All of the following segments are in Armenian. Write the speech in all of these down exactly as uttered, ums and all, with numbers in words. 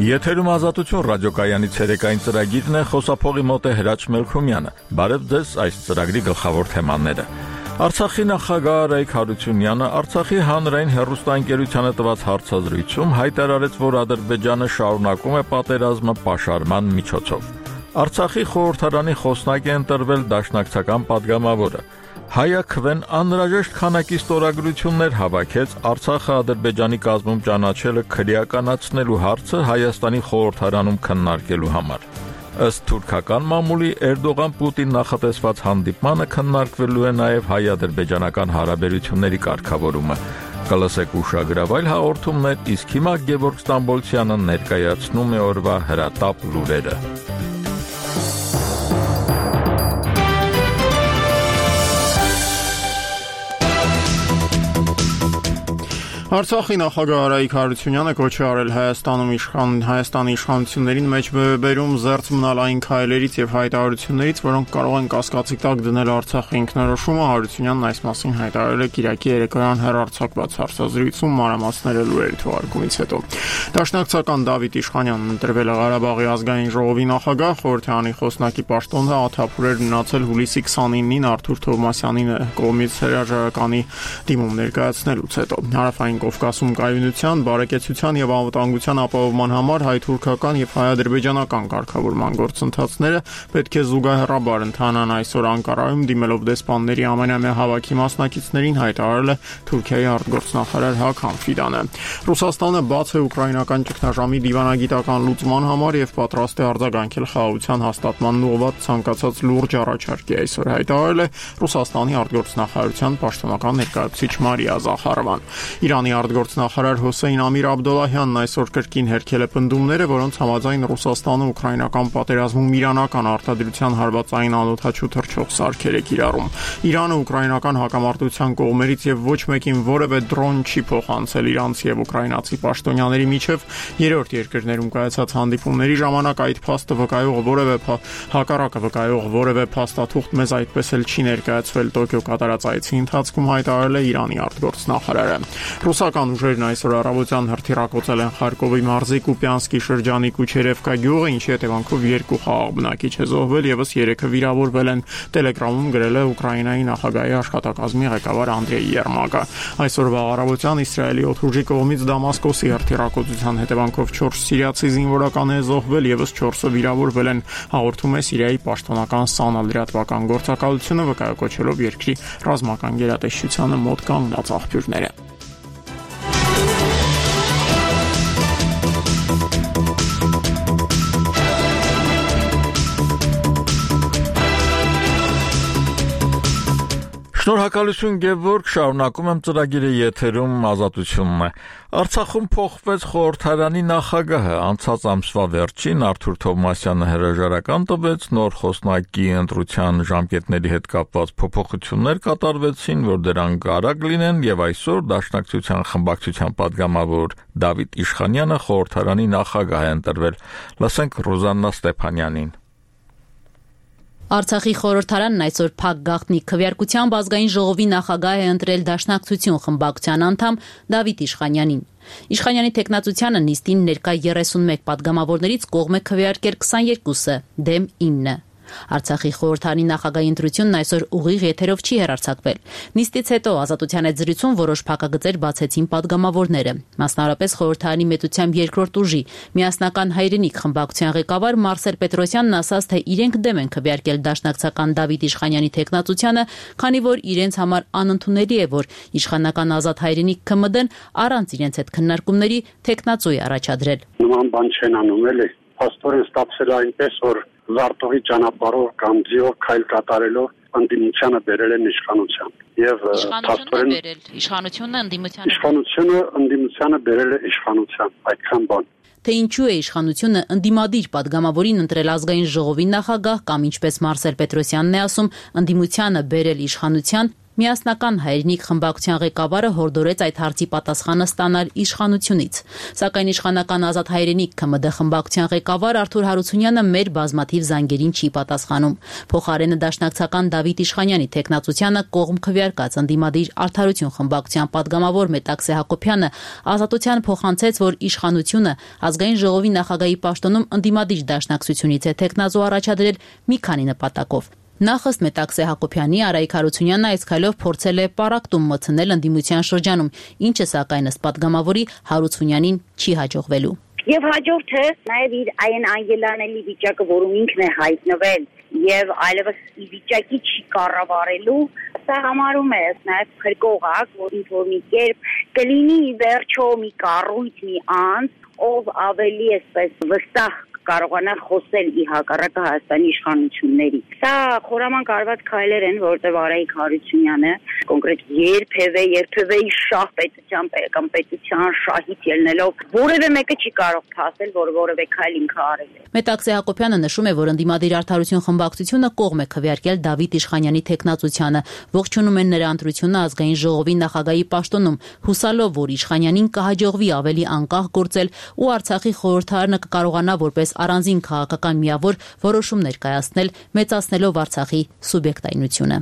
Եթերում ազատություն ռադիոկայանի ցերեկային ծրագիրն է, խոսափողի մոտ է Հրաչ Մելքումյանը։ Բարև ձեզ, այս ծրագրի գլխավոր թեմաները։ Արցախի նախագահ Արայիկ Հարությունյանը Արցախի հանրային հեռուստաընկերությանը տված հարցազրույցում հայտարարեց, որ Ադրբեջանը շարունակում է պատերազմը պաշարման միջոցով։ Արցախի խորհրդարանի խոսնակ է ընտրվել դաշնակցական падգամավորը։ Հայաքվեն անհրաժեշտ քանակի ստորագրություններ հավաքեց Արցախը Ադրբեջանի կազմում ճանաչելը քրեականացնելու հարցը Հայաստանի խորհրդարանում քննարկելու համար։ Ըստ թուրքական մամուլի Էրդողան-Պուտին նախատեսված հանդիպմանը քննարկվելու է նաև հայ-ադրբեջանական հարաբերությունների կարգավորումը։ Կլսեք ուշագրավ այլ հաղորդումներ, իսկ հիմա Գևորգ Ստամբոլցյանը ներկայացնում է օրվա հրատապ լուրերը։ Արցախի նախագահ Արայիկ Հարությունյանը կոչ է արել Հայաստանում իշխան Հայաստանի իշխանություններին մեջ բերում զերծ մնալ այն քայլերից եւ հայտարարություններից, որոնք կարող են կասկածի տակ դնել Արցախի ինքնորոշումը։ Հարությունյանն այս մասին հայտարարել է Կիրակի երեկոյան հեռարձակված հարցազրույցում մանրամասները լուրերի թողարկումից հետո։ Դաշնակցական Դավիթ Իշխանյանն ընտրվել է Ղարաբաղի ազգային ժողովի նախագահ, խորհրդարանի խոսնակի պաշտոնը աթափուր էր մնացել հուլիսի քսանինին Արթուր Թովմասյանի կողմից հրաժարականի դիմում ներկայացնելուց հետո։ Հարավային Կովկասում կայունության, բարեկեցության եւ անվտանգության ապահովման համար հայ-թուրքական եւ հայ-ադրբեջանական կարգավորման գործընթացները պետք է զուգահեռաբար ընթանան։ Այսօր Անկարայում դիմելով դեսպանների ամենամյա հավաքի մասնակիցներին հայտարարել է Թուրքիայի արտգործնախարար Հաքան Ֆիդանը։ Ռուսաստանը բաց է ուկրաինական ճգնաժամի դիվանագիտական լուծման համար եւ պատրաստ է արձագանքել խաղաղության հաստատմանն ուղղված ցանկացած լուրջ առաջարկի, այսօր հայտարարել է Ռուսաստանի արտգործնախարարության պաշտոնական ներկայացուցիչ Մարիա Զախարովան։ Իրանի արտգործնախարար Հոսեյն Ամիր Աբդոլլահյանն այսօր կրկին հերքել է պնդումները, որոնց համաձայն Ռուսաստանը ուկրաինական պատերազմում իրանական արտադրության հարվածային անօդաչու թռչող սարքեր է կիրառում։ Իրանը ուկրաինական հակամարտության կողմերից եւ ոչ մեկին որևէ դրոն չի փոխանցել իրանցի եւ ուկրաինացի պաշտոնյաների միջև երրորդ երկրներում կայացած հանդիպումների ժամանակ այդ փաստը վկայող որևէ հակառակը վկայող որևէ փաստաթուղթ մեզ այդպես էլ չի ներկայացվել Տոկիո կատարած այցի ընթացքում, հայտարարել է Իրանի արտգործնախարարը։ Ռուսական ուժերն այսօր առավոտյան հրթիռակոծել են Խարկովի մարզի Կուպյանսկի շրջանի Կուչերևկա գյուղը, ինչի հետևանքով երկու խաղաղ բնակիչ է զոհվել, եւս երեքը վիրավորվել են։ Տելեգրամում գրել է Ուկրաինայի նախագահի աշխատակազմի ղեկավար Անդրեյ Երմակը։ Այսօրվա առավոտյան Իսրայելի օդուժի կողմից Դամասկոսի հրթիռակոծության հետևանքով չորս սիրիացի զինվորական է զոհվել, եւս չորսը վիրավորվել են, հաղորդում է Սիրիայի պաշտոնական ՍԱՆԱ լրատվական գործակալությունը, վկայակոչելով երկրի ռազմական գերատեսչությանը մոտ կանգնած աղբյուրները։ Շնորհակալություն Գևորգ, շարունակում եմ ծրագիրը, եթերում ազատությունն է։ Արցախում փոխվեց խորհրդարանի նախագահը, անցած ամսվա վերջին Արթուր Թովմասյանը հրաժարական տվեց, նոր խոսնակի ընտրության ժամկետների հետ կապված փոփոխություններ կատարվեցին, որ դրանք արագ լինեն, եւ այսօր Դաշնակցության խմբակցության падգամավոր Դավիթ Իշխանյանը խորհրդարանի նախագահ է ընտրվել։ Լսենք Ռոզաննա Ստեփանյանին։ Արցախի խորհրդարանն այսօր փակ գաղտնի քվեարկությամբ ազգային ժողովի նախագահ է ընտրել Դաշնակցություն խմբակցության անդամ Դավիթ Իշխանյանին։ Իշխանյանի տեխնացությանը նիստին ներկա երեսունմեկ падգամավորներից կողմ է քվեարկել քսաներկուսը, դեմ ինը։ Արցախի խորհրդարանի նախագահի ընտրությունն այսօր ուղիղ եթերով չի հեռարձակվել։ Նիստից հետո Ազատության հետ զրույցում որոշ փակագծեր բացեցին падգամավորները։ Մասնավորապես խորհրդարանի մետությամբ երկրորդ ուժի միասնական հայրենիք խմբակցության ղեկավար Մարսել Պետրոսյանն ասաց, թե իրենք դեմ են քվեարկել դաշնակցական Դավիթ Իշխանյանի տեխնացությանը, քանի որ իրենց համար անընդունելի է, որ իշխանական Ազատ հայրենիք ՔՄԴ-ն առանց իրենց հետ քննարկումների տեխնացու է առաջադրել։ Նման բան չեն անում էլի։ Փաստորեն ստացվել է այնպես, որ զարտողի ճանապարհով կամ ձիով քայլ կատարելով ընդդիմությանը բերել են իշխանության եւ փաստորեն բերել իշխանությունը ընդդիմությանը իշխանությունը ընդդիմությանը բերել է իշխանության, այդքան բան։ Թե ինչու է իշխանությունը ընդդիմադիր падգամավորին ընտրել ազգային ժողովի նախագահ կամ ինչպես Մարսել Պետրոսյանն է ասում, ընդդիմությանը բերել իշխանության, Միասնական հայրենիք խմբակցության ղեկավարը հորդորեց այդ հարցի պատասխանը ստանալ իշխանությունից, սակայն իշխանական ազատ հայրենիք K M D խմբակցության ղեկավար Արթուր Հարությունյանը մեր բազմաթիվ զանգերին չի պատասխանում։ Փոխարենը դաշնակցական Դավիթ Իշխանյանի տեխնացությանը կողմ քվեարկած ընդդիմադիր Արդարություն խմբակցության падգամավոր Մետաքսե Հակոբյանը ազատության փոխանցեց, որ իշխանությունը ազգային ժողովի նախագահի պաշտոնում ընդդիմադիր դաշնակցությունից է տեխնազո առաջադրել մի քանի նպատակով։ Նախ ըստ Մետաքսե Հակոբյանի Արայիկ Հարությունյանն այս քայլով փորձել է պառակտում մտցնել ընդդիմության շրջանում, ինչը սակայն ըստ падգամավորի Հարությունյանին չի հաջողվելու։ Եվ հաջորդը նաև իր այն անգելանելի վիճակը, որում ինքն է հայտնվել եւ այլևս ի վիճակի չի կառավարելու, սա համարում է նաև փրկողակ, որ ինչ-որ մի կերպ կլինի վերջո մի կառույց, մի անձ, ով ավելի այսպես վստահ կարողանա խոսել ի հակառակը Հայաստանի իշխանությունների։ Սա խորամանկ արված քայլեր են, որտեղ Արայիկ Հարությունյանը կոնկրետ երբևէ երբևէ շահ պետության կամ պետության շահից ելնելով որևէ մեկը չի կարող փասել, որ որևէ քայլ ինքը արել է։ Մետաքսե Հակոբյանը նշում է, որ ընդդիմադիր Արդարություն խմբակցությունը կողմ է քվեարկել Դավիթ Իշխանյանի տեխնացությանը, ողջունում են նրա ընտրությունը ազգային ժողովի նախագահի պաշտոնում, հուսալով, որ Իշխանյանին կհաջողվի ավելի անկախ գործել ու Արցախի խորհրդարանը կկարողանա որպես առանձին քաղաքական միավոր որոշումներ կայացնել, մեծացնելով Արցախի սուբյեկտայնությունը։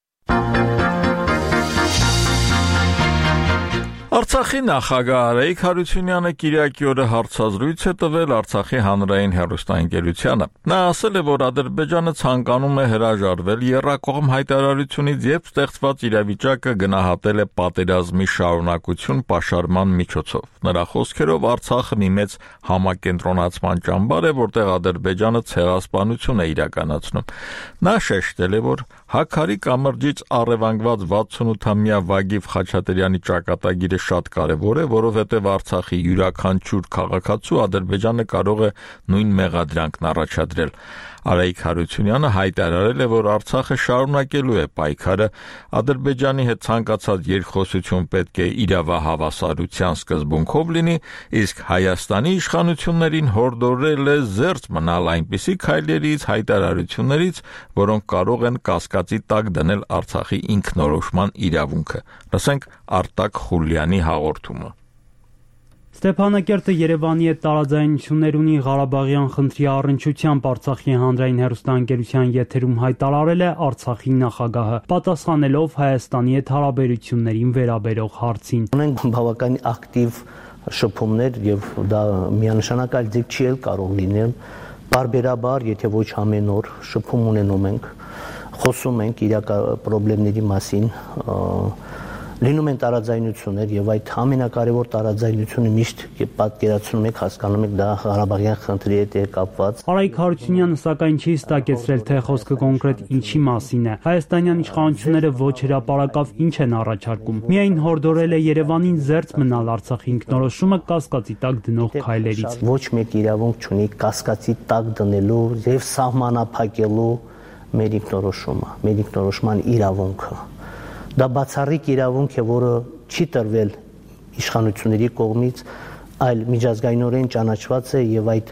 Արցախի նախագահ Արայիկ Հարությունյանը Կիրակի օրը հարցազրույց է տվել Արցախի հանրային հեռուստաընկերությանը։ Նա ասել է, որ Ադրբեջանը ցանկանում է հրաժարվել եռակողմ հայտարարությունից եւ ստեղծված իրավիճակը գնահատել է պատերազմի շարունակություն պաշարման միջոցով։ Նրա խոսքերով Արցախը մի մեծ համակենտրոնացման ճամբար է, որտեղ Ադրբեջանը ցեղասպանություն է իրականացնում։ Նա շեշտել է, որ Հաքարի կամրջից առևանգված վաթսունութամյա Վագիվ Խաչատրյանի ճակատագիրը շատ կարևոր է, որովհետև Արցախի յուրաքանչյուր քաղաքացու Ադրբեջանը կարող է նույն մեղադրանքն առաջադրել։ Արայիկ Հարությունյանը հայտարարել է, որ Արցախը շարունակելու է պայքարը, Ադրբեջանի հետ ցանկացած երկխոսություն պետք է իրավահավասարության սկզբունքով լինի, իսկ Հայաստանի իշխանություններին հորդորել է զերծ մնալ այնպիսի քայլերից, հայտարարություններից, որոնք կարող են կասկածի տակ դնել Արցախի ինքնորոշման իրավունքը։ Լսենք Արտակ Խուլյանի հաղորդումը։ Ստեփանակերտը Երևանի հետ տարաձայնություններ ունի Ղարաբաղյան խնդրի առնչությամբ Արցախի հանրային հեռուստաընկերության եթերում հայտարարել է Արցախի նախագահը, պատասխանելով Հայաստանի հետ հարաբերություններին վերաբերող հարցին։ Ունենք բավականին ակտիվ շփումներ եւ դա միանշանակ այլ ձև չի էլ կարող լինել։ Բարբերաբար, եթե ոչ ամեն օր շփում ունենում ենք, խոսում ենք իրական խնդիրների մասին, լինում են տարաձայնություններ եւ այդ ամենակարևոր տարաձայնությունը միշտ պատկերացնում եք, հասկանում եք դա Ղարաբաղյան խնդրի հետ է կապված։ Արայիկ Հարությունյանը սակայն չի ստակեցրել, թե խոսքը կոնկրետ ինչի մասին է։ Հայաստանյան իշխանությունները ոչ հրապարակավ ինչ են առաջարկում։ Միայն հորդորել է Երևանին զերծ մնալ Արցախի ինքնորոշումը կասկածի տակ դնող քայլերից։ Ոչ մեկ իրավունք չունի կասկածի տակ դնելու եւ սահմանափակելու մեր ինքնորոշումը, մեր ինքնորոշման իրավունքը։ Դա բացառիկ իրավունք է, որը չի տրվել իշխանությունների կողմից, այլ միջազգայինորեն ճանաչված է եւ այդ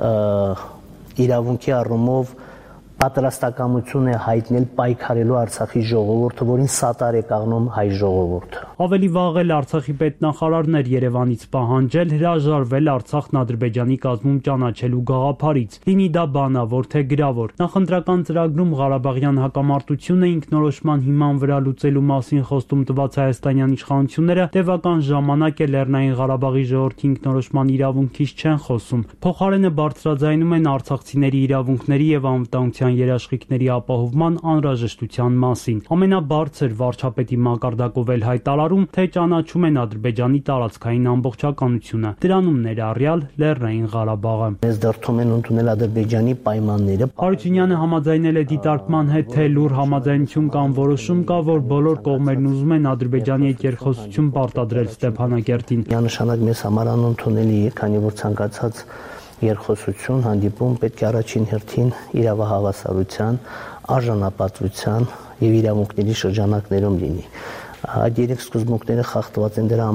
իրավունքի առումով պատրաստակամություն է հայտնել պայքարելու Արցախի ժողովուրդը, որին սատար է կաղնում հայ ժողովուրդը։ Ավելի վաղ էլ Արցախի պետնախարարն էր Երևանից պահանջել հրաժարվել Արցախն Ադրբեջանի կազմում ճանաչելու գաղափարից, լինի դա բանավոր թե գրավոր։ Նախընտրական ծրագրում Ղարաբաղյան հակամարտությունը ինքնորոշման հիման վրա լուծելու մասին խոստում տված հայաստանյան իշխանությունները տևական ժամանակ է Լեռնային Ղարաբաղի ժողովրդի ինքնորոշման իրավունքից չեն խոսում։ Փոխարենը բարձրաձայնում են արցախցիների իրավունքների եւ անվտանգության երաշխիքների ապահովման անհրաժեշտության մասին։ Ամենաբարձր վարչապետի մակարդակով էլ հայտարարում, թե ճանաչում են Ադրբեջանի տարածքային ամբողջականությունը, դրանում ներառյալ Լեռնային Ղարաբաղը։ Մեզ դրդում են ընդունել Ադրբեջանի պայմանները։ Հարությունյանը համաձայնել է դիտարկման հետ, թե լուր համաձայնություն կամ որոշում կա, որ բոլոր կողմերն ուզում են Ադրբեջանի հետ երկխոսություն պարտադրել Ստեփանակերտին։ Միանշանակ մեզ համար անընդունելի է, քանի որ ցանկացած երկխոսություն հանդիպում պետք է առաջին հերթին իրավահավասարության, արժանապատվության եւ իրավունքների շրջանակներում լինի։ Այդ երեք սկզբունքները խախտված են, դրա համար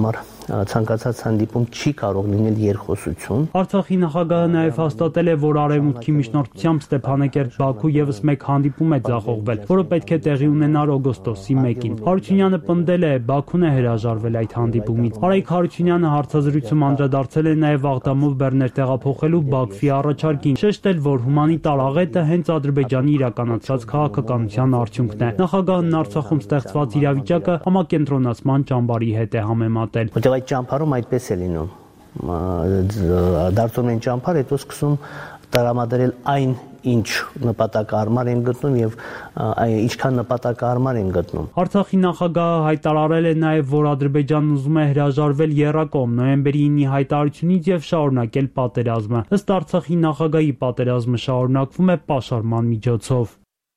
ցանկացած հանդիպում չի կարող լինել երկխոսություն։ Արցախի նախագահը նաև հաստատել է, որ Արևմուտքի միջնորդությամբ Ստեփանակերտ-Բաքու եւս մեկ հանդիպում է ձախողվել, որը պետք է տեղի ունենար օգոստոսի մեկին։ Հարությունյանը պնդել է, Բաքուն է հրաժարվել այդ հանդիպումից։ Արայք Հարությունյանը հարցազրույցում անդրադարձել է նաև Աղդամով բեռներ տեղափոխելու Բաքվի առաջարկին, շեշտել, որ հումանիտար աղետը հենց Ադրբեջանի իրականացած քաղաքականության արդյունքն է։ Նախագահն Արցախում ստեղծված իրավիճակը համակենտրոնացման ճամբարի հետ է համեմատել։ Որտեղ այդ ճամբարում այդպես է լինում։ Դարձում են ճամբար, հետո սկսում տրամադրել այն, ինչ նպատակարար են գտնում եւ ինչքան նպատակարար են գտնում։ Արցախի նախագահը հայտարարել է նաեւ, որ Ադրբեջանն ուզում է հրաժարվել եռակողմ նոյեմբերի ինի հայտարարությունից եւ շարունակել պատերազմը։ Ըստ Արցախի նախագահի պատերազմը շարունակվում է պաշարման միջոցով։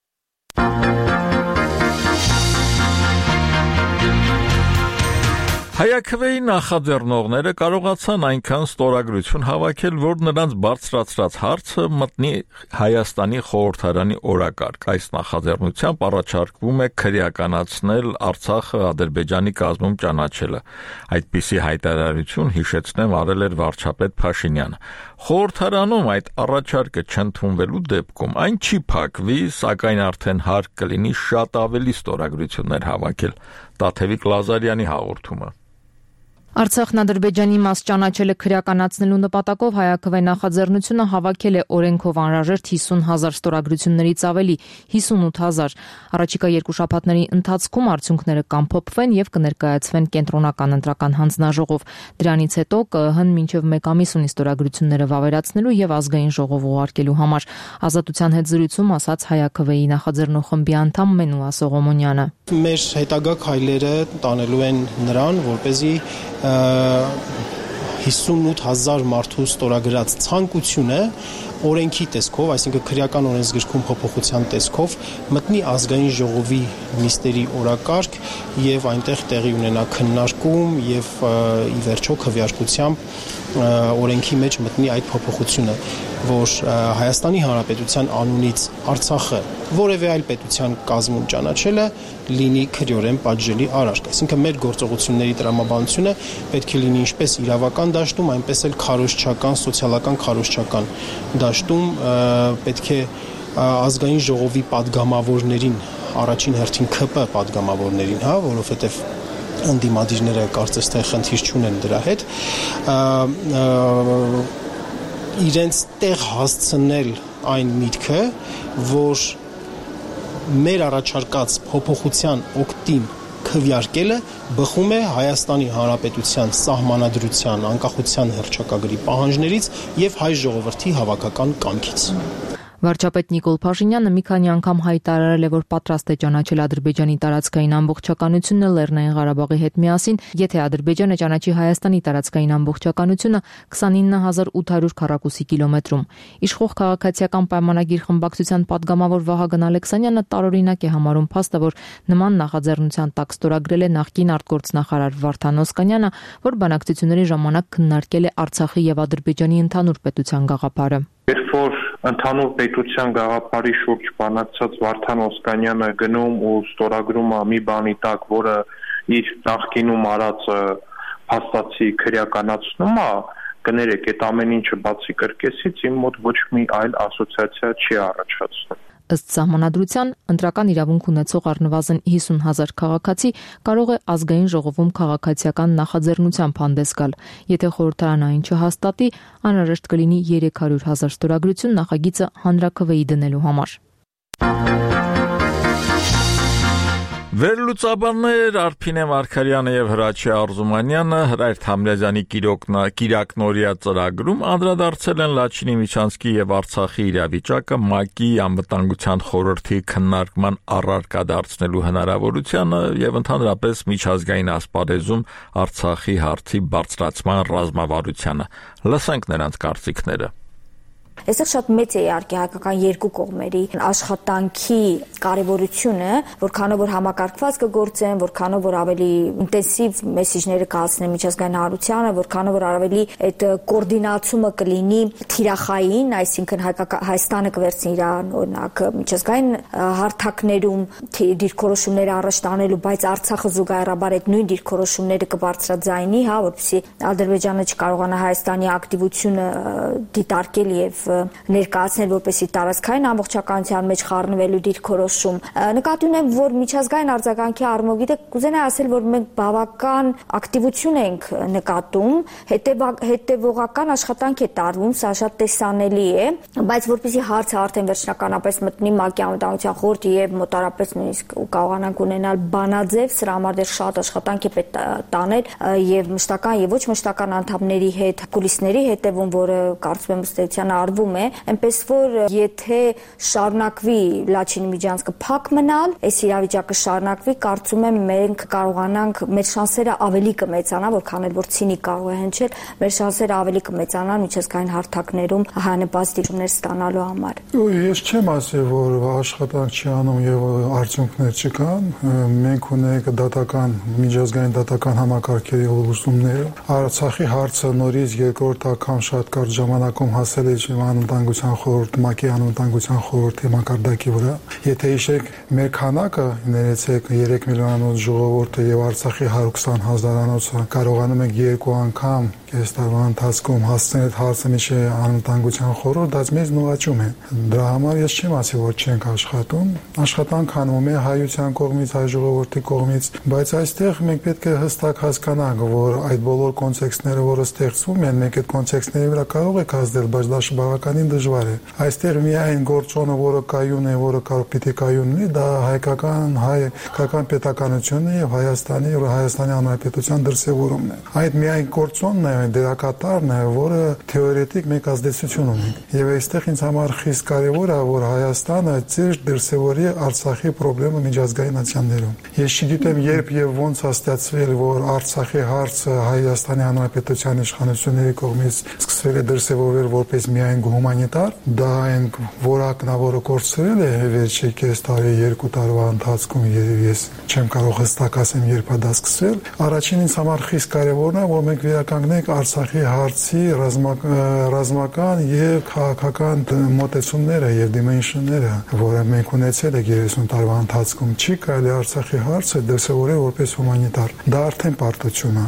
Հայաքվեի նախաձեռնողները կարողացան այնքան ստորագրություն հավաքել, որ նրանց բարձրացրած հարցը մտնի Հայաստանի խորհրդարանի օրակարգ։ Այս նախաձեռնությամբ առաջարկվում է քրեականացնել Արցախը Ադրբեջանի կազմում ճանաչելը։ Այդպիսի հայտարարություն, հիշեցնեմ, արել էր վարչապետ Փաշինյանը։ Խորհրդարանում այդ առաջարկը չընդունվելու դեպքում այն չի փակվի, սակայն արդեն հարկ կլինի շատ ավելի ստորագրություններ հավաքել։ Տաթևիկ Լազարյանի հաղորդումը։ Արցախն Ադրբեջանի մաս ճանաչելը քրեականացնելու նպատակով Հայաքվե նախաձեռնությունը հավաքել է օրենքով անհրաժեշտ հիսուն հազար ստորագրություններից ավելի հիսունութ հազար։ Առաջիկա երկու շաբաթների ընթացքում արդյունքները կամփոփվեն եւ կներկայացվեն կենտրոնական ընտրական հանձնաժողով։ Դրանից հետո ԿԸՀ-ն մինչեւ մեկ ամիս ունի ստորագրությունները վավերացնելու եւ ազգային ժողով ուղարկելու համար։ Ազատության հետ զրույցում ասաց Հայաքվեի նախաձեռնող խմբի անդամ Մենուա Սողոմոնյանը։ Մեր հետագա քայլերը տանելու են նրան, որպեսզի հիսունութ հազար մարդու ստորագրած ցանկությունը օրենքի տեսքով, այսինքն քրեական օրենսգրքում փոփոխության տեսքով մտնի ազգային ժողովի նիստերի օրակարգ եւ այնտեղ տեղի ունենա քննարկում եւ ի վերջո քվեարկությամբ օրենքի մեջ մտնի այդ փոփոխությունը, որ Հայաստանի Հանրապետության անունից Արցախը որևէ այլ պետության կազմում ճանաչելը լինի քրեորեն պատժելի արարք։ Այսինքն մեր գործողությունների տրամաբանությունը պետք է լինի ինչպես իրավական դաշտում, այնպես էլ քարոզչական, սոցիալական քարոզչական դաշտում, պետք է ազգային ժողովի падգամավորներին, առաջին հերթին ՔՊ падգամավորներին, հա, որովհետև ընդդիմադիրները կարծես թե խնդիր չունեն դրա հետ, իրենց տեղ հասցնել այն միտքը, որ մեր առաջարկած փոփոխության օգտին քվեարկելը բխում է Հայաստանի Հանրապետության սահմանադրության անկախության հռչակագրի պահանջներից եւ հայ ժողովրդի հավաքական կամքից։ Վարչապետ Նիկոլ Փաշինյանը մի քանի անգամ հայտարարել է, որ պատրաստ է ճանաչել Ադրբեջանի տարածքային ամբողջականությունը Լեռնային Ղարաբաղի հետ միասին, եթե Ադրբեջանը ճանաչի Հայաստանի տարածքային ամբողջականությունը քսանինը հազար ութ հարյուր քառակուսի կիլոմետրում։ Իշխող քաղաքացիական պայմանագիր խմբակցության падգամավոր Վահագն Ալեքսանյանը տարօրինակ է համարում փաստը, որ նման նախաձեռնության տակ ստորագրել է նախկին արտգործնախարար Վարդան Օսկանյանը, որ բանակցությունների ժամանակ քննարկել է Արցախի եւ Ադրբեջանի ընդհանուր պետության գաղափարը։ Երբ որ ընդհանուր պետության գաղափարի շուրջ բանակցած Վարդան Օսկանյանը գնում ու ստորագրում է մի բանի տակ, որը իր նախկինում արած փաստացի քրեականացնում է, կներեք, այդ ամեն ինչը բացի կրկեսից իմ մոտ ոչ մի այլ ասոցիացիա չի առաջացնում։ Ըստ սահմանադրության, ընտրական իրավունք ունեցող առնվազն հիսուն հազար քաղաքացի կարող է ազգային ժողովում քաղաքացիական նախաձեռնությամբ հանդես գալ։ Եթե խորհրդարանը այն չհաստատի, անհրաժեշտ կլինի երեք հարյուր հազար ստորագրություն նախագիծը հանրաքվեի դնելու համար։ Վերլուծաբաններ Արփինե Մարգարյանը եւ Հրաչյա Արզումանյանը Հրայր Թամրազյանի Կիրակնորիա ծրագրում անդրադարձել են Լաչինի Միչանսկի եւ Արցախի իրավիճակը ՄԱԿ-ի անվտանգության խորհրդի քննարկման առարկա դարձնելու հնարավորությանը եւ ընդհանրապես միջազգային ասպարեզում Արցախի հարցի բարձրացման ռազմավարությանը։ Լսենք նրանց կարծիքները։ Այստեղ շատ մեծ է իհարկե հայկական երկու կողմերի աշխատանքի կարևորությունը, որքանով որ համակարգված կգործեն, որքանով որ ավելի ինտենսիվ մեսեջները կհասնեն միջազգային հանրությանը, որքանով որ ավելի այդ կոորդինացումը կլինի թիրախային, այսինքն Հայաստանը կվերցնի իր օրինակ միջազգային հարթակներում դիրքորոշումները առաջ տանելու, բայց Արցախը զուգահեռաբար այդ նույն դիրքորոշումները կբարձրաձայնի, հա, որպեսզի Ադրբեջանը չկարողանա Հայաստանի ակտիվությունը դիտարկել եւ ներկայացնել որպեսզի տարածքային ամբողջականության մեջ խառնվելու դիրքորոշում։ Նկատի ունեմ, որ միջազգային արձագանքի առումով գիտեք, կուզենայի ասել, որ մենք բավական ակտիվություն ենք նկատում, հետևողական աշխատանք է տարվում, սա շատ տեսանելի է, բայց որպեսզի հարցը արդեն վերջնականապես մտնի ՄԱԿ-ի անվտանգության խորհրդի եւ մոտարապես նույնիսկ կարողանանք ունենալ բանաձև, սրա համար դեռ շատ աշխատանք է պետք տանել եւ մշտական եւ ոչ մշտական անդամների հետ, կուլիսների հետևում, որը կարծում եմ ըստ արվում է, այնպես որ եթե շարունակվի Լաչինի միջանցքը փակ մնալ, այս իրավիճակը շարունակվի, կարծում եմ մենք կարողանանք մեր շանսերը ավելի կմեծանա, որքան էլ որ ցինի կարող է հնչել, մեր շանսերը ավելի կմեծանան միջազգային հարթակներում հանրապետական դիրքումներ ստանալու համար։ Ես չեմ ասել, որ աշխատանք չի անում եւ արդյունքներ չկան, մենք ունենք դատական միջազգային դատական համակարգերի ուղղությունները, Արցախի հարցը նորից երկրորդ անգամ շատ կարճ ժամանակում հասել է անվտանգության խորհուրդ, ՄԱԿ-ի անվտանգության խորհրդի մակարդակի վրա։ Եթե հիշեք, մեր քանակը, ներեցեք երեք միլիոնանոց ժողովուրդը եւ Արցախի հարյուր քսան հազարանոցը կարողանում ենք երկու անգամ այս տարվա ընթացքում հասցնել այդ հարցը միջի անվտանգության խորհուրդ, դա մեզ նվաճում է։ Դրա համար ես չեմ ասի, որ չենք աշխատում, աշխատանք անում է հայության կողմից, հայ ժողովրդի կողմից, բայց այստեղ մենք պետք է հստակ հասկանանք, որ այդ բոլոր կոնտեքստները, որը ստեղծվում են, մենք այդ կոնտեքստների վրա կարող ենք ազդել, բայց դա բավականին դժվար է։ Այստեղ միայն գործոնը, որը կայուն է, որը կարող պիտի կայուն լինի, դա հայկական հայկական պետականությունն է եւ Հայաստանի եւ Հայաստանի Հանրապետության դրսեւորումն է։ Այդ միայն գործոնն է, դերակատարն է, որը թեորետիկ մեկ ազդեցություն ունի։ Եվ այստեղ ինձ համար խիստ կարևոր է, որ Հայաստանը ծեր դրսևորի Արցախի խնդրը միջազգային ացիաներում։ Ես չգիտեմ երբ եւ ոնց է ստացվել, որ Արցախի հարցը Հայաստանի Հանրապետության իշխանությունների կողմից սկսվել է դրսևորվել որպես միայն հումանիտար, դա այն որակն է, որը կորցրել է վերջի կես տարի, երկու տարվա ընթացքում, եւ ես չեմ կարող հստակ ասեմ երբ է դա սկսվել։ Առաջին ինձ համար խիստ կարևորն է, որ մենք վերականգնենք Արցախի հարցի ռազմական եւ քաղաքական մոտեցումները եւ դիմենշնները, որը մենք ունեցել ենք երեսուն տարվա ընթացքում, չի կարելի Արցախի հարցը դրսևորել որպես հումանիտար։ Դա արդեն պարտություն է։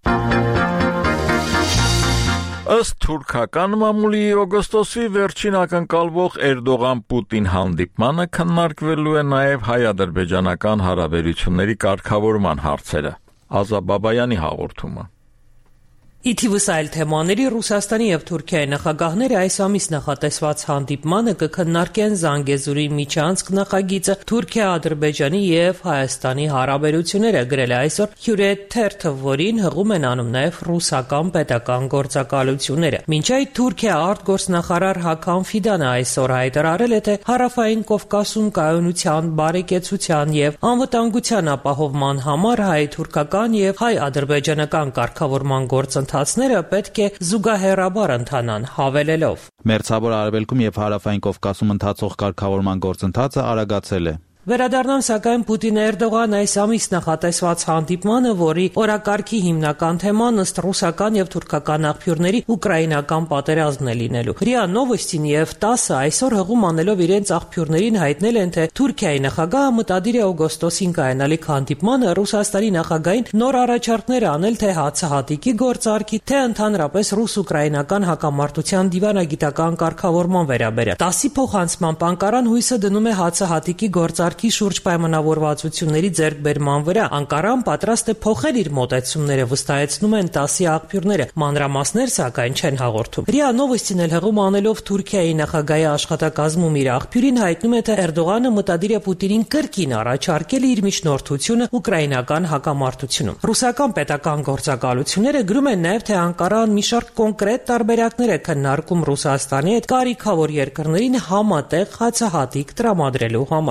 Ըստ թուրքական մամուլի օգոստոսի վերջին ակնկալվող Էրդողան-Պուտին հանդիպմանը քննարկվելու է նաև հայ-ադրբեջանական հարաբերությունների կարգավորման հարցերը։ Ազա Բաբայանի հաղորդումը։ Ի թիվս այլ թեմաների Ռուսաստանի եւ Թուրքիայի նախագահները այս ամիս նախատեսված հանդիպմանը կքննարկեն Զանգեզուրի միջանցք նախագիծը, Թուրքիա-Ադրբեջանի եւ Հայաստանի հարաբերությունները, գրել է այսօր Hürriyet թերթը, որին հղում են անում նաեւ ռուսական պետական գործակալությունները։ Մինչ այդ Թուրքիա արտգործնախարար Հական Ֆիդանը այսօր հայտարարել է, թե Հարավային Կովկասում կայունության, բարեկեցության եւ անվտանգության ապահովման համար հայ-թուրքական եւ հայ-ադրբեջանական կարգավորման գործընթացները պետք է զուգահեռաբար ընթանան, հավելելով. Մերձավոր Արևելքում եւ Հարավային Կովկասում ընթացող կարգավորման գործընթացը արագացել է։ Վերադառնամ սակայն Պուտին-Էրդողան այս ամիս նախատեսված հանդիպմանը, որի օրակարգի հիմնական թեման ըստ ռուսական եւ թուրքական աղբյուրների ուկրաինական պատերազմն է լինելու։ ՌԻԱ Նովոստին եւ տասը այսօր հղում անելով իրենց աղբյուրներին հայտնել են, թե Թուրքիայի նախագահը մտադիր է օգոստոսին կայանալիք հանդիպմանը Ռուսաստանի նախագահին նոր առաջարկներ անել թե հացահատիկի գործարքի, թե ընդհանրապես ռուս-ուկրաինական հակամարտության դիվանագիտական կարգավորման վերաբերյալ։ տասի փոխանցման պանկարան հույսը դնում է հացահատիկի գործարքի շուրջ պայմանավորվածությունների ձեռքբերման վրա։ Անկարան պատրաստ է փոխել իր մոտեցումները, վստահեցնում են տասի աղբյուրները, մանրամասներ սակայն չեն հաղորդում։ ՌԻԱ Նովոստին էլ հղում անելով Թուրքիայի նախագահի աշխատակազմում իր աղբյուրին հայտնում է, թե Էրդողանը մտադիր է Պուտինին կրկին առաջարկել իր միջնորդությունը ուկրաինական հակամարտությունում։ Ռուսական պետական գործակալությունները գրում են նաև, թե Անկարան մի շարք կոնկրետ տարբերակներ է քննարկում Ռուսաստանի հետ կարիքավոր երկրներին համատեղ հացահատիկ տրամադրելու համար։ Թուրքիան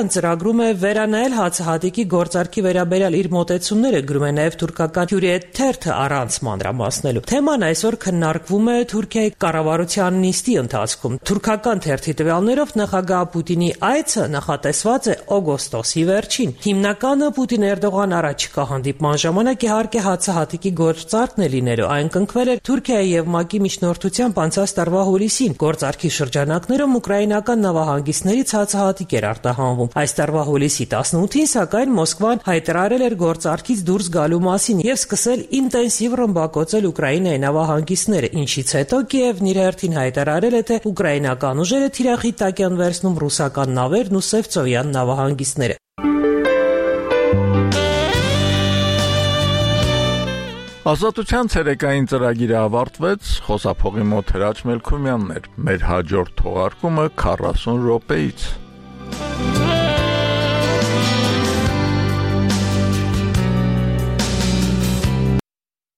Թուրքիան ծրագրում է վերանայել հացահատիկի գործարքի վերաբերյալ իր մոտեցումները, գրում է նաև թուրքական Hürriyet թերթը առանց մանրամասնելու։ Թեման այսօր քննարկվում է Թուրքիայի կառավարության նիստի ընթացքում։ Թուրքական թերթի տվյալներով նախագահ Պուտինի այցը նախատեսված է օգոստոսի վերջին։ Հիմնականը Պուտին-Էրդողան առաջիկա հանդիպման ժամանակ իհարկե հացահատիկի գործարքն է լինելու։ Այն կնքվել էր Թուրքիայի եւ ՄԱԿ-ի միջնորդությամբ անցած տարվա հուլիսին։ Գործարքի շրջանակներում ուկրաինական նավահանգիստներից հացահատիկ էր արտահանվում։ Այս տարվա հուլիսի տասնութին, սակայն Մոսկվան հայտարարել էր գործարքից դուրս գալու մասին եւ սկսել ինտենսիվ ռմբակոծել Ուկրաինայի նավահանգիստները, ինչից հետո Կիևն իր հերթին հայտարարել է, թե ուկրաինական ուժերը թիրախի տակ են վերցնում ռուսական նավերն ու Սևծովյան նավահանգիստները։ Ազատության ցերեկային ծրագիրը ավարտվեց, խոսափողի մոտ Հրաչ Մելքումյանն էր։ Մեր հաջորդ թողարկումը քառասուն րոպեից։